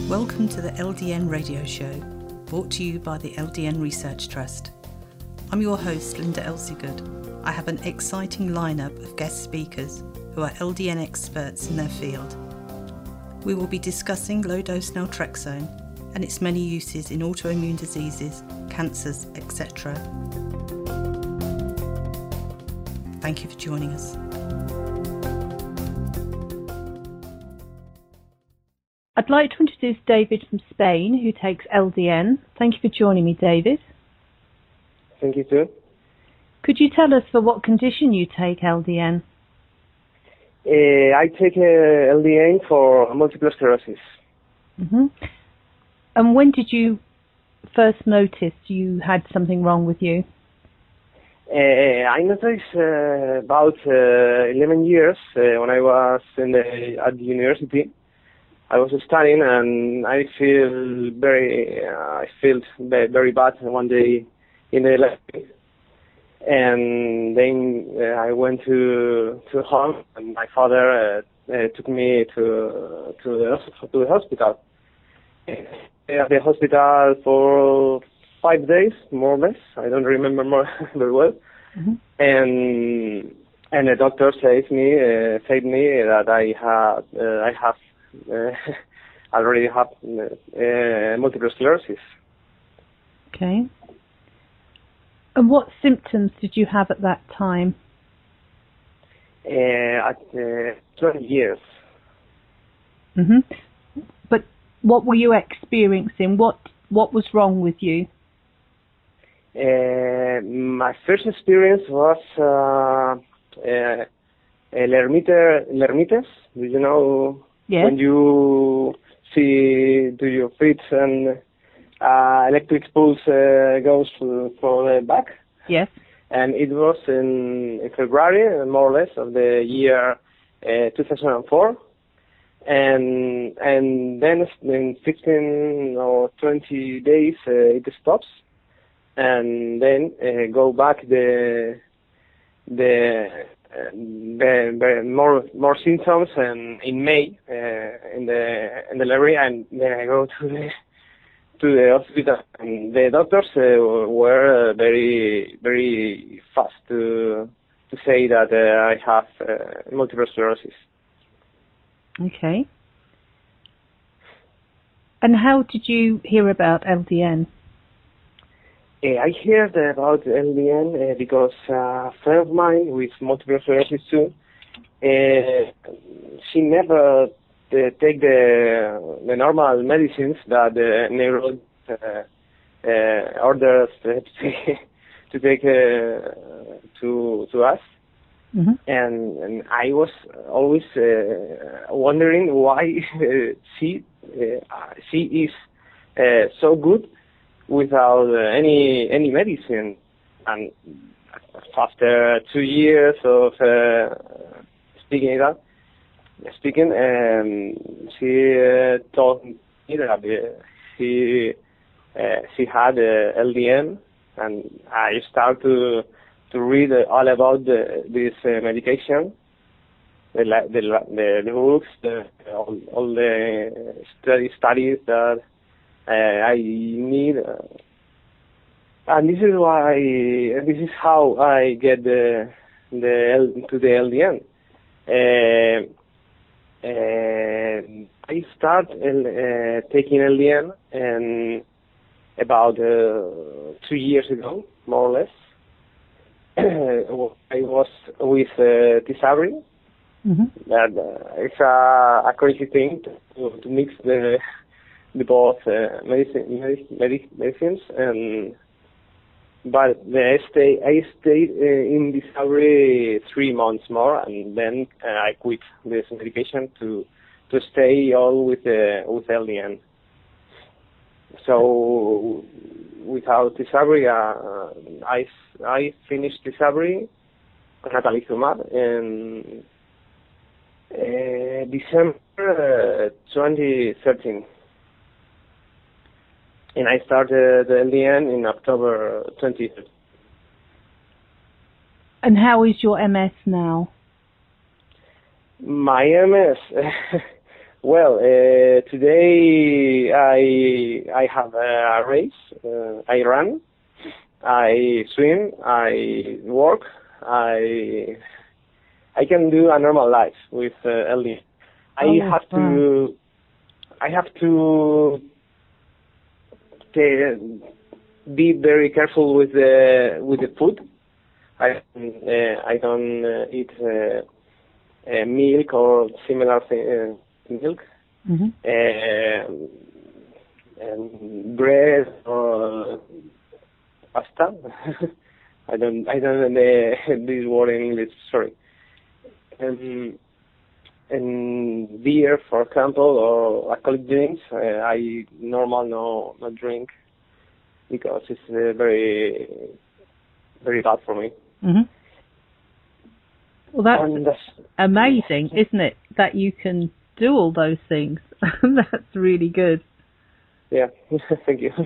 Welcome to the LDN Radio Show, brought to you by the LDN Research Trust. I'm your host, Linda Elsiegood. I have an exciting lineup of guest speakers who are LDN experts in their field. We will be discussing low-dose naltrexone and its many uses in autoimmune diseases, cancers, etc. Thank you for joining us. I'd like to introduce David from Spain, who takes LDN. Thank you for joining me, David. Thank you, too. Could you tell us for what condition you take LDN? I take LDN for multiple sclerosis. Mm-hmm. And when did you first notice you had something wrong with you? I noticed about 11 years when I was at the university. I was studying and I felt very bad one day in the library. And then I went to home, and my father took me to the hospital. At the hospital for 5 days, more or less. I don't remember very well. Mm-hmm. And the doctor said me that I already have multiple sclerosis. Okay. And what symptoms did you have at that time? At 20 years. Mm-hmm. But what were you experiencing? What was wrong with you? My first experience was Lermites. Do you know? Yes. When you see to your feet and electric pulse goes for the back. Yes. And it was in February, more or less, of the year 2004. And then in 15 or 20 days it stops, and then go back the more symptoms, and in May in the library, and then I go to the hospital, and the doctors were very very fast to say that I have multiple sclerosis. Okay. And how did you hear about LDN? I heard about LDN because a friend of mine with multiple sclerosis too, she never take the normal medicines that the neurologist orders to take to us. Mm-hmm. And I was always wondering why she is so good without any medicine. And after 2 years of speaking, she told me that she had LDN, and I started to read all about this medication, the books, all the studies that I need, and this is how I get to the LDN. I start taking LDN about 2 years ago, more or less. I was with Tysabri. Mm-hmm. That it's a crazy thing to mix the both medicines, but I stayed in Tysabri 3 months more, and then I quit this medication to stay all with LDN. So without Tysabri, I finished Tysabri, natalizumab, in December 2013. And I started the LDN in October 2013. And how is your MS now? My MS, Well, today I have a race. I run, I swim, I work, I can do a normal life with LDN. I have to be very careful with the food. I don't eat milk or similar milk, and bread or pasta. I don't know this word in English. Sorry. And beer, for example, or alcoholic drinks, I normally not drink because it's very very bad for me. Mm-hmm. Well, that's amazing, isn't it? That you can do all those things. That's really good. Yeah, thank you.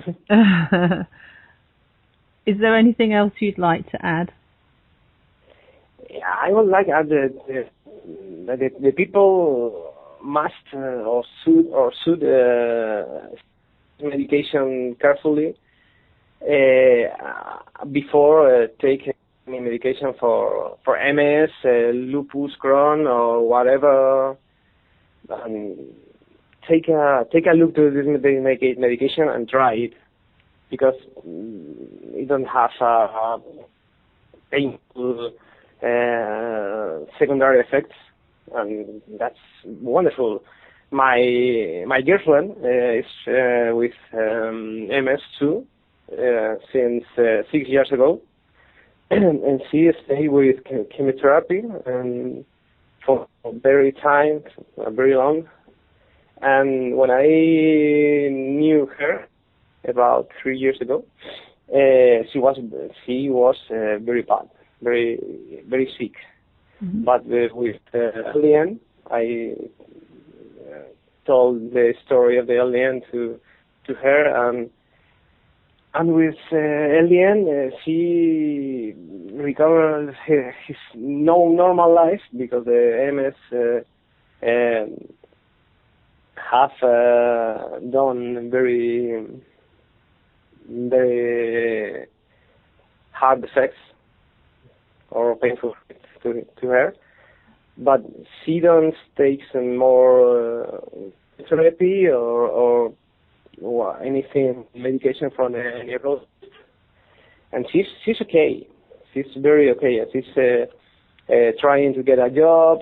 Is there anything else you'd like to add? Yeah, I would like to add that the people must or should medication carefully before taking medication for MS, lupus, Crohn, or whatever. Take a look to this medication and try it, because it don't have a painful secondary effects, and that's wonderful. My girlfriend is with MS too since 6 years ago, and she stayed with chemotherapy and for very long. And when I knew her about 3 years ago, she was very bad, very sick. Mm-hmm. But with LDN, I told the story of the LDN to her, and with LDN, she recovered his normal life, because the MS have done very hard effects or painful to her, but she don't take some more therapy or anything, medication from the neurologist, and she's okay. She's very okay. She's trying to get a job.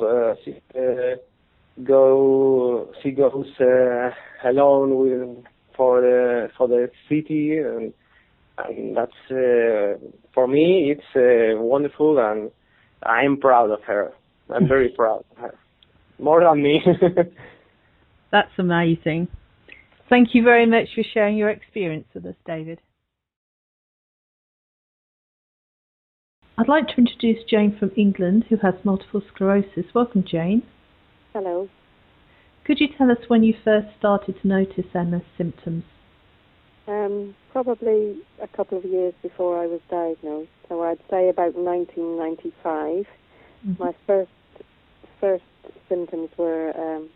She goes alone for the city, and that's for me it's wonderful, and I'm proud of her. I'm very proud of her, more than me. That's amazing. Thank you very much for sharing your experience with us, David. I'd like to introduce Jane from England, who has multiple sclerosis. Welcome, Jane. Hello. Could you tell us when you first started to notice MS symptoms? Probably a couple of years before I was diagnosed. So I'd say about 1995. Mm-hmm. My first symptoms were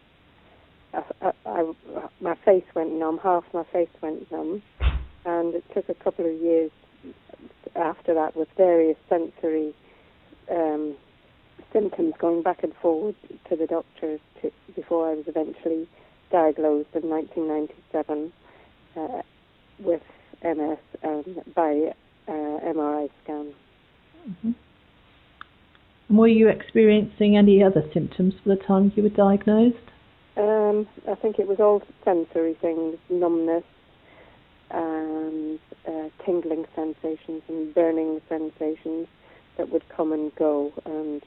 my face went numb, half my face went numb, and it took a couple of years after that with various sensory symptoms going back and forward to the doctors before I was eventually diagnosed in 1997 with MS by MRI scan. Mm-hmm. And were you experiencing any other symptoms for the time you were diagnosed? I think it was all sensory things, numbness and tingling sensations and burning sensations that would come and go, and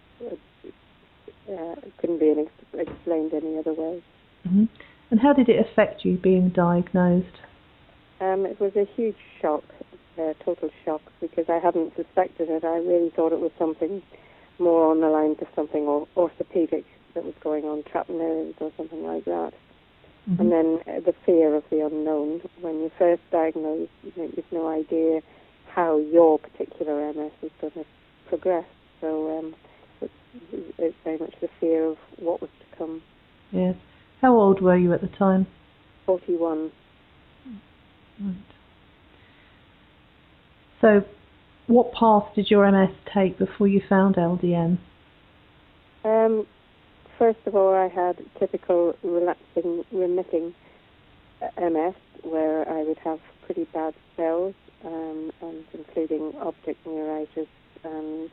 couldn't be explained any other way. Mm-hmm. And how did it affect you being diagnosed? It was a huge shock, total shock, because I hadn't suspected it. I really thought it was something more on the lines of something orthopedic that was going on, trapped nerves or something like that. Mm-hmm. And then the fear of the unknown. When you're first diagnosed, you've no idea how your particular MS is going to progress. So it's very much the fear of what was to come. Yes. How old were you at the time? 41. Right. So, what path did your MS take before you found LDN? First of all, I had typical relapsing, remitting MS, where I would have pretty bad spells, and including optic neuritis and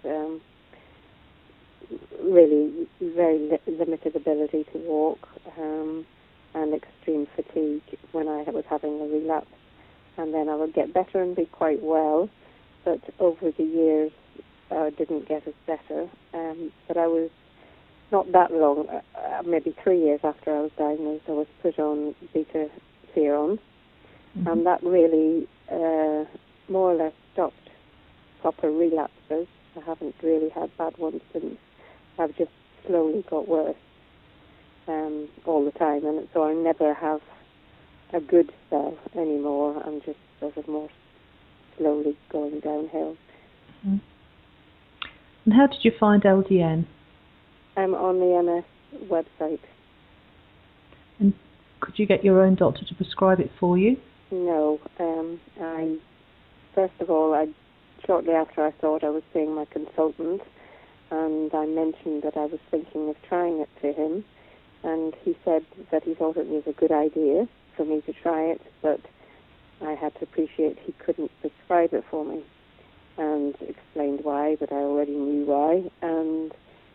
really very limited ability to walk, and extreme fatigue when I was having a relapse. And then I would get better and be quite well, but over the years I didn't get as better. But I was not that long, maybe 3 years after I was diagnosed, I was put on beta-seron, and that really more or less stopped proper relapses. I haven't really had bad ones since. I've just slowly got worse all the time, and so I never have a good spell anymore. I'm just sort of more slowly going downhill. Mm-hmm. And how did you find LDN? I'm on the MS website. And could you get your own doctor to prescribe it for you? No. First of all, shortly after I thought I was seeing my consultant, and I mentioned that I was thinking of trying it to him, and he said that he thought it was a good idea for me to try it, but I had to appreciate he couldn't prescribe it for me, and explained why, but I already knew why. And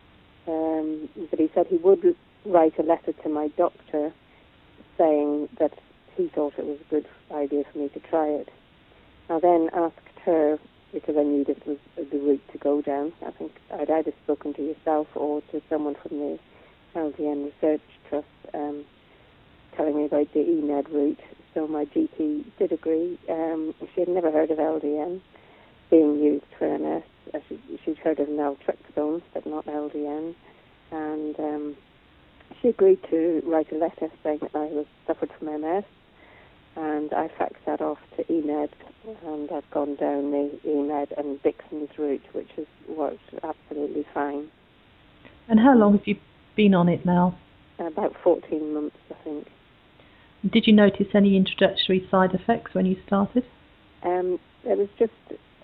but he said he would write a letter to my doctor saying that he thought it was a good idea for me to try it. I then asked her, because I knew this was the route to go down. I think I'd either spoken to yourself or to someone from the LDN Research Trust telling me about the EMED route. So my GP did agree. She had never heard of LDN being used for MS. She'd heard of naltrexone, but not LDN. And she agreed to write a letter saying that I suffered from MS. And I faxed that off to EMED, and I've gone down the EMED and Dixon's route, which has worked absolutely fine. And how long have you been on it now? About 14 months, I think. Did you notice any introductory side effects when you started? It was just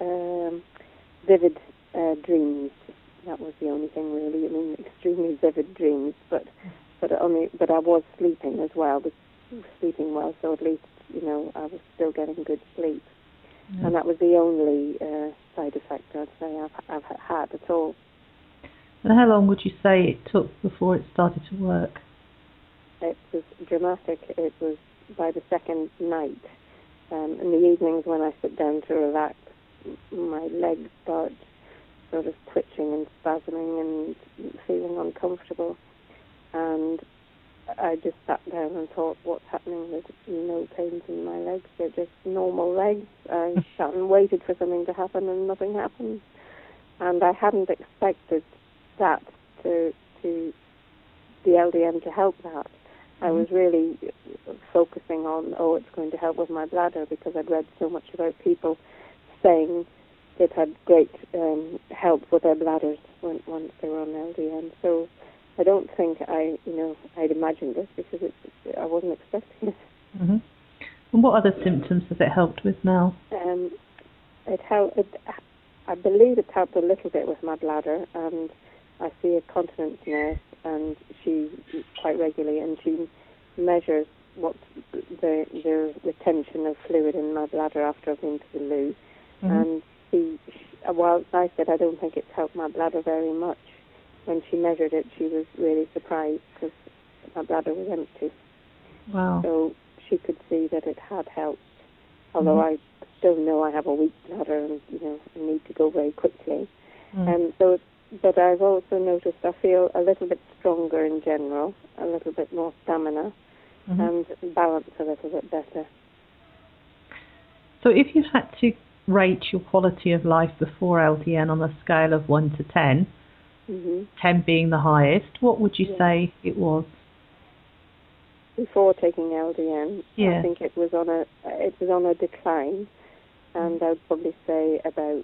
vivid dreams. That was the only thing, really. I mean, extremely vivid dreams, but I was sleeping as well. Sleeping well, so at least, I was still getting good sleep. Mm. And that was the only side effect I'd say I've had at all. And how long would you say it took before it started to work? It was dramatic. It was by the second night. In the evenings when I sit down to relax, my legs start sort of twitching and spasming and feeling uncomfortable. And I just sat down and thought, what's happening? There's no pains in my legs. They're just normal legs. I sat and waited for something to happen, and nothing happened. And I hadn't expected that to the LDN to help that. Mm-hmm. I was really focusing on, it's going to help with my bladder, because I'd read so much about people saying they'd had great help with their bladders once they were on LDN. So I don't think I'd imagined this, because I wasn't expecting it. Mm-hmm. And what other symptoms has it helped with now? I believe it's helped a little bit with my bladder, and I see a continence nurse, and she quite regularly, and she measures what's the retention of fluid in my bladder after I've been to the loo. Mm-hmm. And while I said I don't think it's helped my bladder very much, when she measured it, she was really surprised, because my bladder was empty. Wow. So she could see that it had helped, although mm-hmm. I still know I have a weak bladder and, I need to go very quickly. Mm. But I've also noticed I feel a little bit stronger in general, a little bit more stamina, mm-hmm. and balance a little bit better. So if you had to rate your quality of life before LDN on a scale of 1 to 10, mm-hmm. 10 being the highest, what would you say it was? Before taking LDN, yeah. I think it was on a decline, and I would probably say about,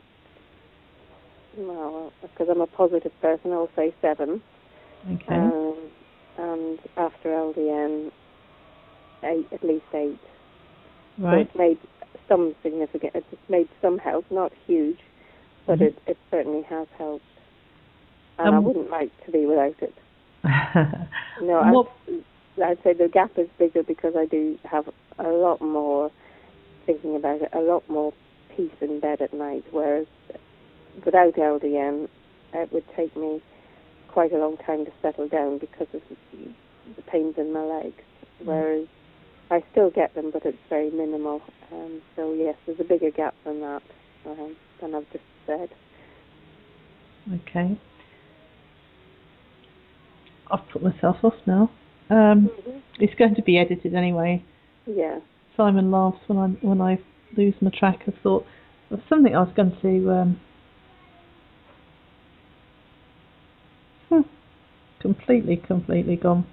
because I'm a positive person, I'll say 7. Okay. and after LDN, at least 8. Right. So it's made some significant, it's made some help, not huge, but it certainly has helped. And I wouldn't like to be without it. No, I'd say the gap is bigger because I do have a lot more thinking about it, a lot more peace in bed at night, whereas without LDN, it would take me quite a long time to settle down because of the pains in my legs, whereas I still get them, but it's very minimal. So yes, there's a bigger gap than that, than I've just said. Okay. I've put myself off now. It's going to be edited anyway. Yeah. Simon laughs when I lose my track of thought. There's something I was going to completely gone.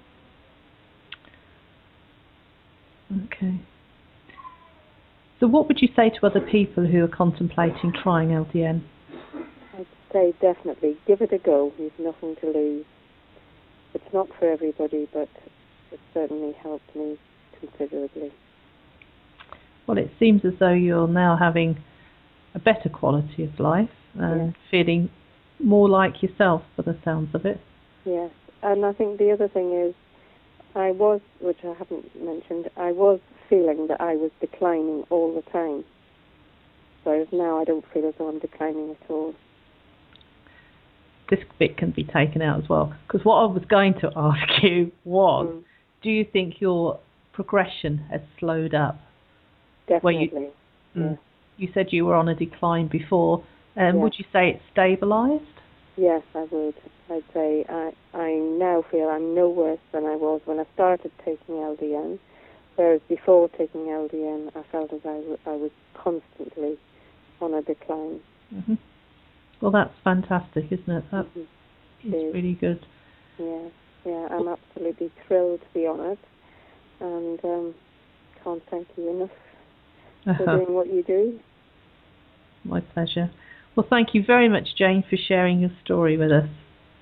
Okay. So what would you say to other people who are contemplating trying LDN? I'd say definitely give it a go. You've nothing to lose. It's not for everybody, but it certainly helped me considerably. Well, it seems as though you're now having a better quality of life and feeling more like yourself, by the sounds of it. Yes, and I think the other thing is, I was, which I haven't mentioned, I was feeling that I was declining all the time. Whereas now I don't feel as though I'm declining at all. This bit can be taken out as well, because what I was going to ask you was, do you think your progression has slowed up? Definitely. You said you were on a decline before. Would you say it's stabilised? Yes, I would. I'd say I now feel I'm no worse than I was when I started taking LDN, whereas before taking LDN I felt as I was constantly on a decline. Mm-hmm. Well, that's fantastic, isn't it? That is really good. Yeah, I'm absolutely thrilled, to be honest, and can't thank you enough for doing what you do. My pleasure. Well, thank you very much, Jane, for sharing your story with us.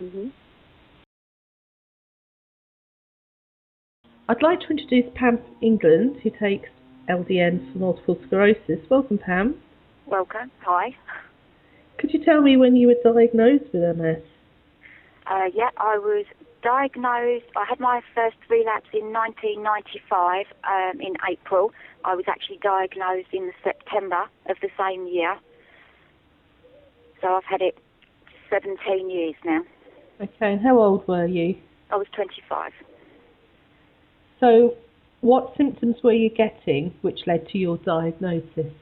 I'd like to introduce Pam from England, who takes LDN for multiple sclerosis. Welcome, Pam. Welcome. Hi. Could you tell me when you were diagnosed with MS? I was diagnosed. I had my first relapse in 1995 in April. I was actually diagnosed in September of the same year. So I've had it 17 years now. Okay, and how old were you? I was 25. So what symptoms were you getting which led to your diagnosis?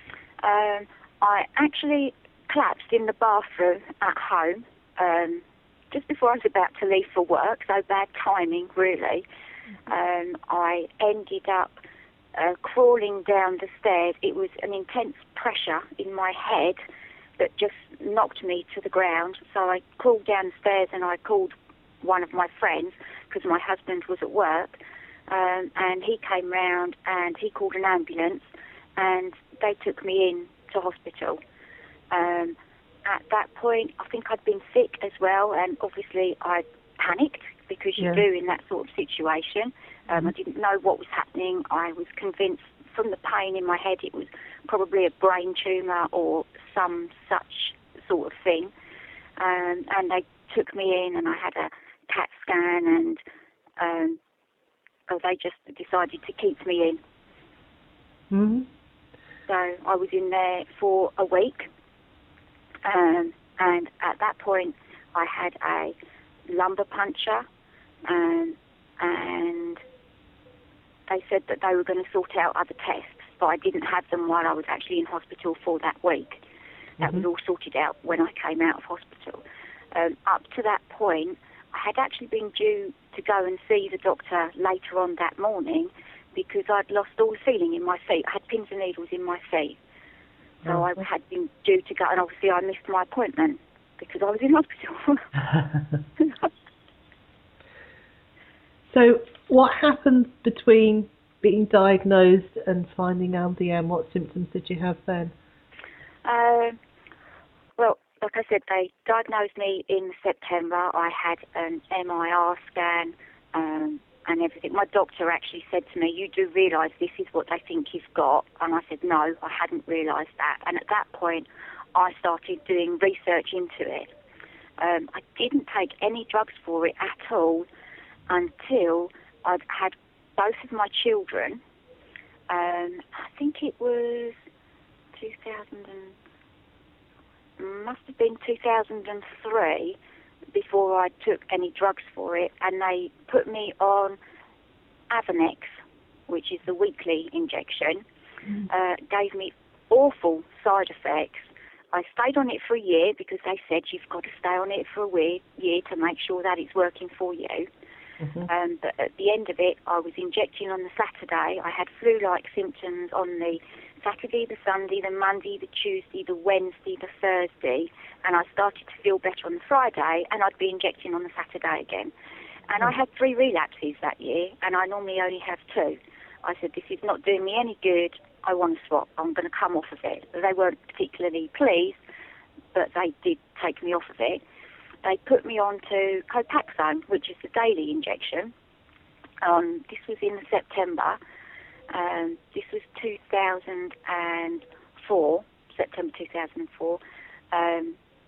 I actually collapsed in the bathroom at home just before I was about to leave for work, so bad timing, really. I ended up crawling down the stairs. It was an intense pressure in my head that just knocked me to the ground. So I crawled down the stairs and I called one of my friends because my husband was at work, and he came round and he called an ambulance and they took me in to hospital. At that point, I think I'd been sick as well, and obviously I panicked because you do in that sort of situation. I didn't know what was happening. I was convinced from the pain in my head it was probably a brain tumour or some such sort of thing. And they took me in and I had a CAT scan and they just decided to keep me in. Mm-hmm. So I was in there for a week. And at that point, I had a lumbar puncture, and they said that they were going to sort out other tests, but I didn't have them while I was actually in hospital for that week. That was all sorted out when I came out of hospital. Up to that point, I had actually been due to go and see the doctor later on that morning because I'd lost all feeling in my feet. I had pins and needles in my feet. So I had been due to go, and obviously I missed my appointment because I was in hospital. So what happened between being diagnosed and finding LDN? What symptoms did you have then? Well, like I said, they diagnosed me in September. I had an MIR scan and everything. My doctor actually said to me, "You do realise this is what they think you've got?" And I said, "No, I hadn't realised that." And at that point, I started doing research into it. I didn't take any drugs for it at all until I'd had both of my children. I think it was 2003 before I took any drugs for it, and they put me on Avonex, which is the weekly injection. Gave me awful side effects. I stayed on it for a year because they said you've got to stay on it for a year to make sure that it's working for you. But at the end of it, I was injecting on the Saturday. I had flu-like symptoms on the Saturday, the Sunday, the Monday, the Tuesday, the Wednesday, the Thursday, and I started to feel better on the Friday, and I'd be injecting on the Saturday again. And I had 3 relapses that year, and I normally only have 2. I said, this is not doing me any good. I want to swap. I'm going to come off of it. They weren't particularly pleased, but they did take me off of it. They put me on to Copaxone, which is the daily injection. This was in September. This was 2004, September 2004. I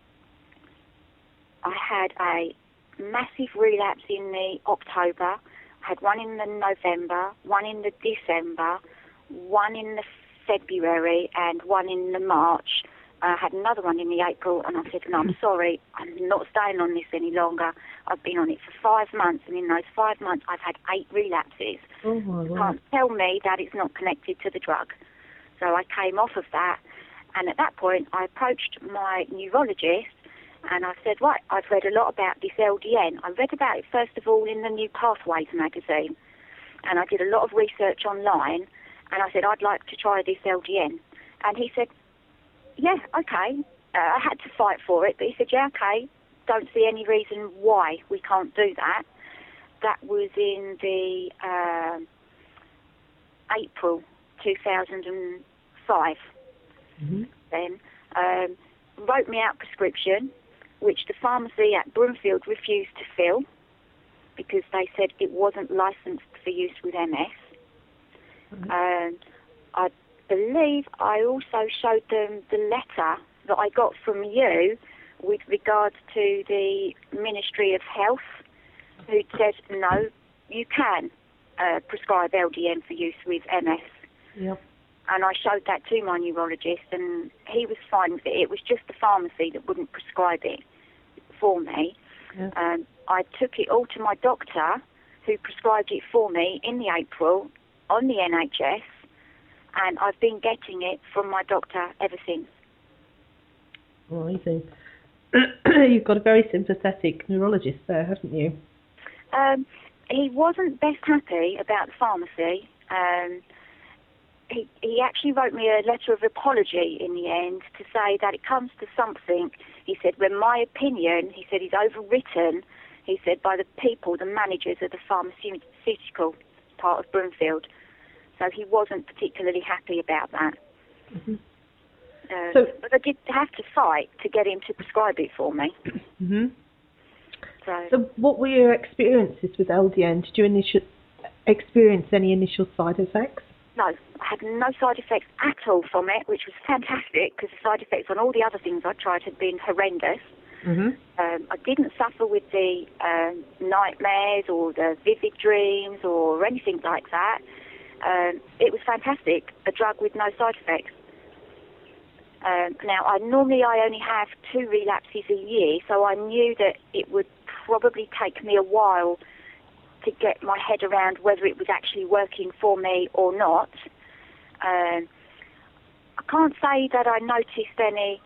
had a massive relapse in the October. I had one in the November, one in the December, one in the February, and one in the March. I had another one in the April, and I said, no, I'm sorry, I'm not staying on this any longer. I've been on it for 5 months, and in those 5 months, I've had 8 relapses. Oh, my You God. can't tell me that it's not connected to the drug. So I came off of that, and at that point, I approached my neurologist, and I said, right, I've read a lot about this LDN. I read about it, first of all, in the New Pathways magazine, and I did a lot of research online, and I said, I'd like to try this LDN. And he said, yeah, okay. I had to fight for it, but he said, yeah, okay, don't see any reason why we can't do that. That was in the April 2005. Then wrote me out prescription, which the pharmacy at Broomfield refused to fill because they said it wasn't licensed for use with MS. I believe I also showed them the letter that I got from you with regards to the Ministry of Health, who said, no, you can prescribe LDN for use with MS. Yep. And I showed that to my neurologist, and he was fine with it. It was just the pharmacy that wouldn't prescribe it for me. Yep. I took it all to my doctor, who prescribed it for me in the April on the NHS, and I've been getting it from my doctor ever since. Amazing. You've got a very sympathetic neurologist there, haven't you? He wasn't best happy about the pharmacy. He actually wrote me a letter of apology in the end to say that it comes to something. He said, when my opinion, he said, is overwritten, he said, by the people, the managers of the pharmaceutical part of Broomfield. So he wasn't particularly happy about that. But I did have to fight to get him to prescribe it for me. So what were your experiences with LDN? Did you experience any initial side effects? No, I had no side effects at all from it, which was fantastic because the side effects on all the other things I tried had been horrendous. I didn't suffer with the nightmares or the vivid dreams or anything like that. It was fantastic, a drug with no side effects. Now, I only have 2 relapses a year, so I knew that it would probably take me a while to get my head around whether it was actually working for me or not. I can't say that I noticed any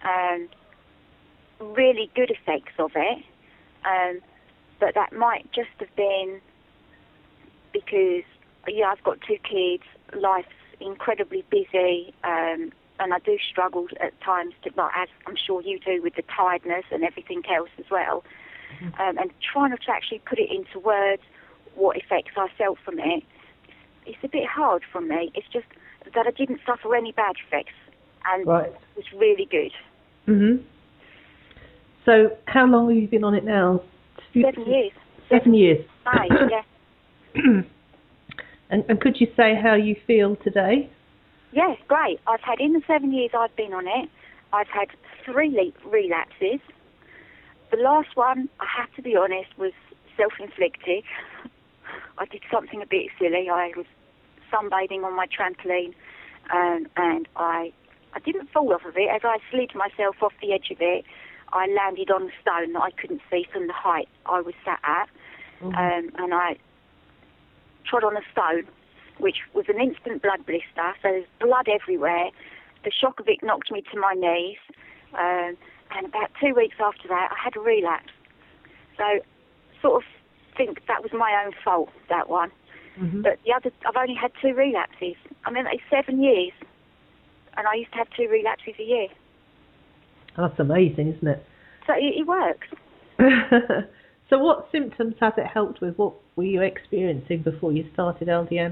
really good effects of it, but that might just have been because, yeah, I've got 2 kids, life's incredibly busy, and I do struggle at times, as I'm sure you do, with the tiredness and everything else as well. And trying to actually put it into words, what effects I felt from it, it's a bit hard for me. It's just that I didn't suffer any bad effects, and it was really good. So how long have you been on it now? 7 years. 7 years. Yeah. And could you say how you feel today? Yeah, great. I've had, in the 7 years I've been on it, I've had 3 relapses. The last one, I have to be honest, was self-inflicted. I did something a bit silly. I was sunbathing on my trampoline, and I didn't fall off of it. As I slid myself off the edge of it, I landed on the stone that I couldn't see from the height I was sat at, and I trod on a stone, which was an instant blood blister, so there's blood everywhere. The shock of it knocked me to my knees, and about 2 weeks after that, I had a relapse. So, sort of think that was my own fault, that one. But the other, I've only had 2 relapses. I mean, it's 7 years, and I used to have 2 relapses a year. That's amazing, isn't it? So it works. So what symptoms has it helped with? What were you experiencing before you started LDN?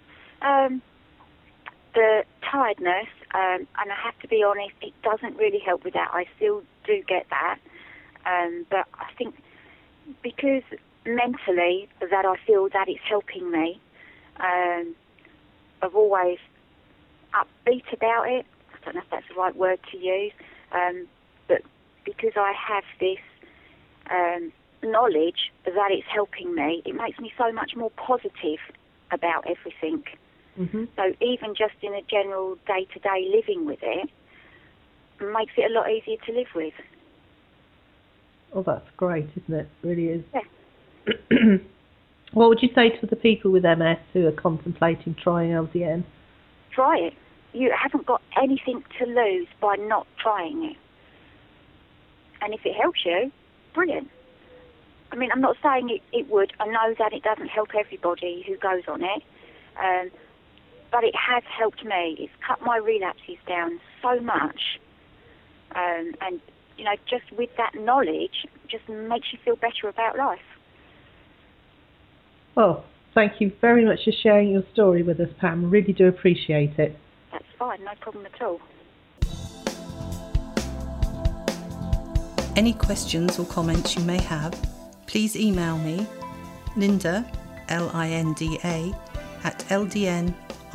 The tiredness, and I have to be honest, it doesn't really help with that. I still do get that. But I think because mentally that I feel that it's helping me, I've always upbeat about it. I don't know if that's the right word to use. But because I have this knowledge that it's helping me, it makes me so much more positive about everything. So even just in a general day-to-day living with it, makes it a lot easier to live with. Oh, that's great, isn't it? It really is. Yeah. What would you say to the people with MS who are contemplating trying LDN? Try it. You haven't got anything to lose by not trying it. And if it helps you, brilliant. I mean, I'm not saying it would. I know that it doesn't help everybody who goes on it. But it has helped me. It's cut my relapses down so much. And, you know, just with that knowledge, just makes you feel better about life. Well, thank you very much for sharing your story with us, Pam. I really do appreciate it. That's fine, no problem at all. Any questions or comments you may have, please email me, Linda, Linda, at ldnrt.org.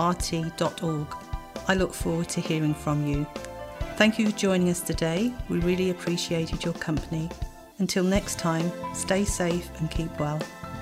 I look forward to hearing from you. Thank you for joining us today. We really appreciated your company. Until next time, stay safe and keep well.